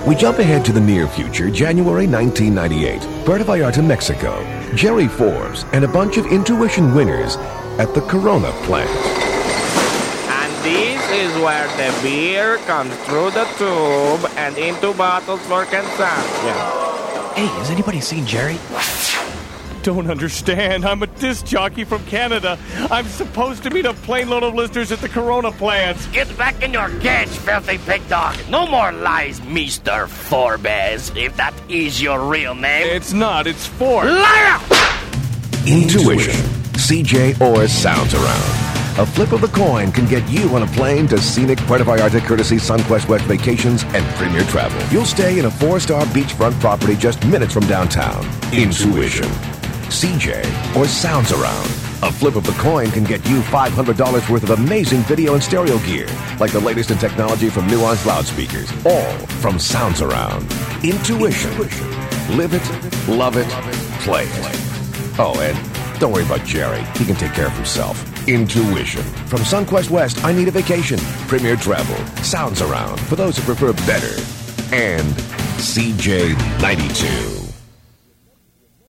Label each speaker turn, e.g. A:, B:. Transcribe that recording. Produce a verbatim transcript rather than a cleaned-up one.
A: We jump ahead to the near future, January nineteen ninety-eight. Puerto Vallarta, Mexico. Jerry Forbes and a bunch of Intuition winners at the Corona plant.
B: And this is where the beer comes through the tube and into bottles for consumption.
C: Hey, has anybody seen Jerry?
D: Don't understand. I'm a disc jockey from Canada. I'm supposed to meet a plane load of listeners at the Corona plants.
E: Get back in your cage, filthy pig dog. No more lies, Mister Forbes, if that is your real name.
D: It's not. It's Forbes.
E: Liar!
A: Intuition. C J Orr sounds around. A flip of the coin can get you on a plane to scenic Puerto Vallarta courtesy SunQuest West Vacations and Premier Travel. You'll stay in a four-star beachfront property just minutes from downtown. Intuition. C J or Sounds Around. A flip of the coin can get you five hundred dollars worth of amazing video and stereo gear, like the latest in technology from Nuance loudspeakers, all from Sounds Around. Intuition. Live it, love it, play it. Oh, and don't worry about Jerry. He can take care of himself. Intuition. From SunQuest West, I Need a Vacation, Premier Travel, Sounds Around, for those who prefer better, and C J ninety-two.